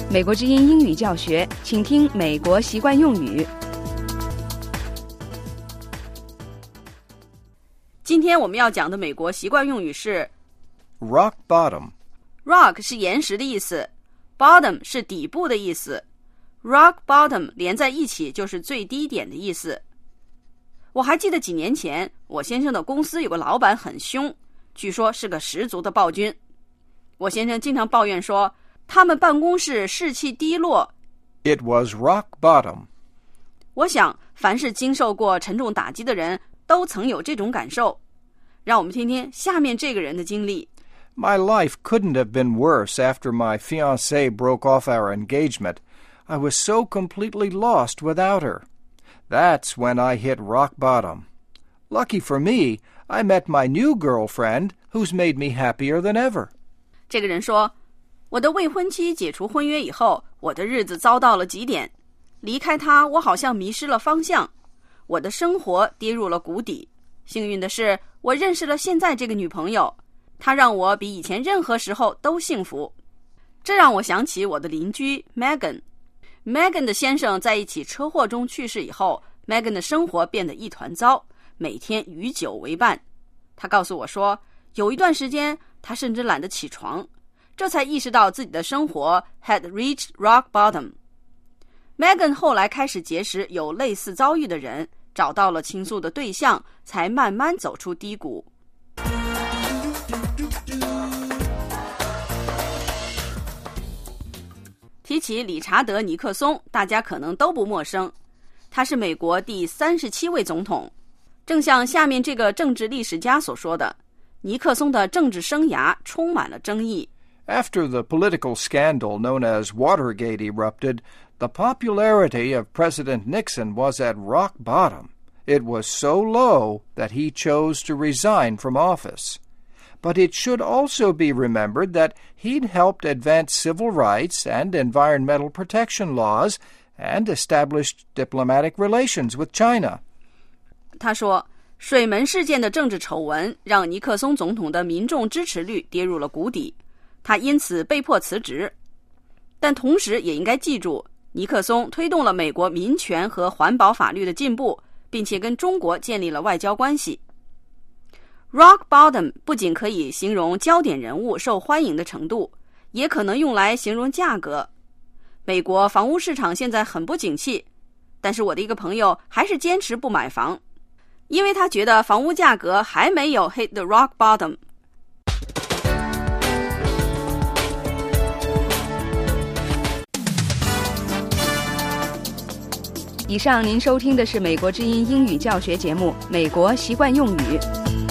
美国之音英语教学，请听美国习惯用语。 今天我们要讲的美国习惯用语是 Rock bottom. Rock 是岩石的意思， Bottom 是底部的意思， Rock bottom 连在一起就是最低点的意思。我还记得几年前，我先生的公司有个老板很凶，据说是个十足的暴君。我先生经常抱怨说，他们办公室士气低落。 It was rock bottom. 我想，凡是经受过沉重打击的人都曾有这种感受。让我们听听下面这个人的经历。 My life couldn't have been worse after my fiancée broke off our engagement. I was so completely lost without her. That's when I hit rock bottom. Lucky for me, I met my new girlfriend, who's made me happier than ever. 这个人说，我的未婚妻解除婚约以后，我的日子糟到了极点。离开她，我好像迷失了方向，我的生活跌入了谷底。幸运的是，我认识了现在这个女朋友，她让我比以前任何时候都幸福。这让我想起我的邻居 Megan。Megan 的先生在一起车祸中去世以后， Megan 的生活变得一团糟，每天与酒为伴。她告诉我说，有一段时间她甚至懒得起床，这才意识到自己的生活 had reached rock bottom。 Megan 后来开始结识有类似遭遇的人，找到了倾诉的对象，才慢慢走出低谷。提起理查德·尼克松，大家可能都不陌生，他是美国第37位总统。正像下面这个政治历史家所说的，尼克松的政治生涯充满了争议。 After the political scandal known as Watergate erupted, the popularity of President Nixon was at rock bottom. It was so low that he chose to resign from office. But it should also be remembered that he'd helped advance civil rights and environmental protection laws and established diplomatic relations with China. 他说，水门事件的政治丑闻让尼克松总统的民众支持率跌入了谷底，他因此被迫辞职。但同时也应该记住，尼克松推动了美国民权和环保法律的进步，并且跟中国建立了外交关系。Rock bottom 不仅可以形容焦点人物受欢迎的程度，也可能用来形容价格。美国房屋市场现在很不景气，但是我的一个朋友还是坚持不买房，因为他觉得房屋价格还没有 hit the rock bottom。 以上您收听的是美国之音英语教学节目《美国习惯用语》。